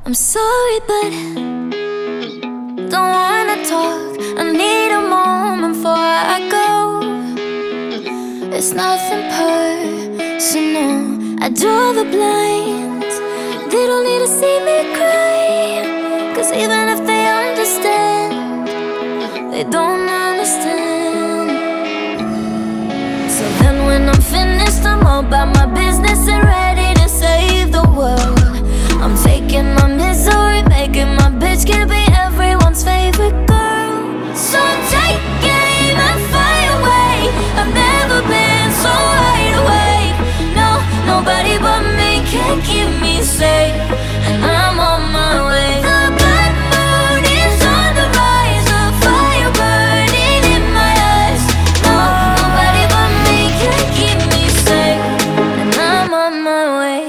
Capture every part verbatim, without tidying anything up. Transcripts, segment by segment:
I'm sorry, but don't wanna talk. I need a moment before I go. It's nothing personal. I draw the blinds. They don't need to see me cry, 'cause even if they understand, they don't understand. So then when I'm finished, I'm all about my business and ready to save the world. I'm taking my misery, making my bitch can be everyone's favorite girl. So take aim and fly away. I've never been so wide awake. No, nobody but me can keep me safe, and I'm on my way. The bad mood is on the rise, a fire burning in my eyes. No, nobody but me can keep me safe, and I'm on my way.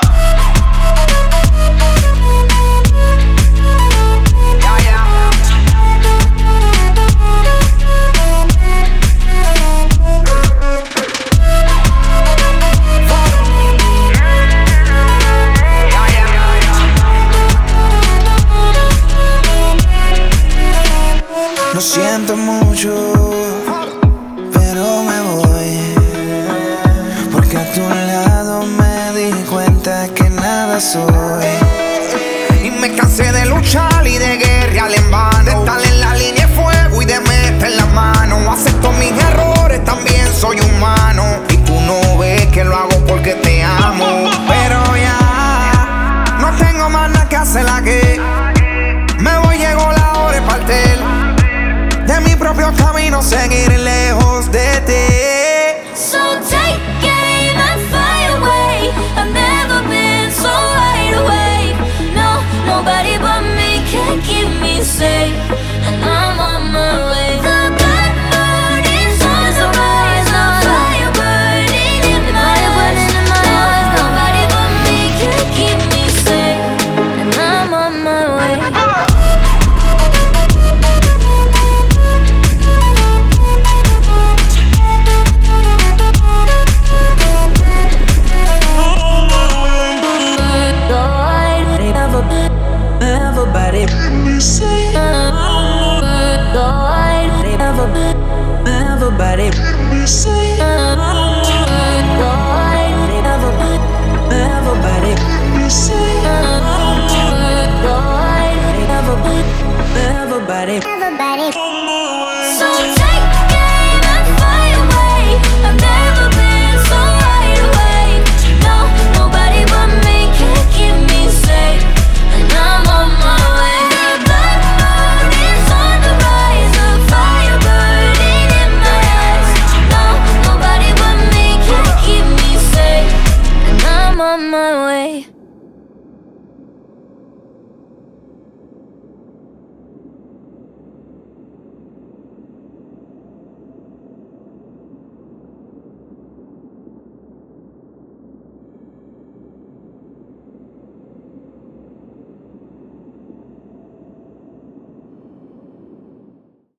Lo siento mucho, pero me voy, porque a tu lado me di cuenta que nada soy. Y me cansé de luchar y de guerrear en vano, de estar en la línea de fuego y de meter la mano. Acepto mis errores, también soy humano, y tú no ves que lo hago porque te amo. Pero ya no tengo más nada que hacer aquí. Me voy, llegó la hora de partir de mi propio camino, seguir lejos de ti. So take aim and fly away. I've never been so wide awake. No, nobody but me can keep me safe, and I'm on my way. The bad mood is on the rise, a fire burning in my eyes. No, nobody but me can keep me safe, and I'm on my way. Everybody, everybody, everybody, everybody.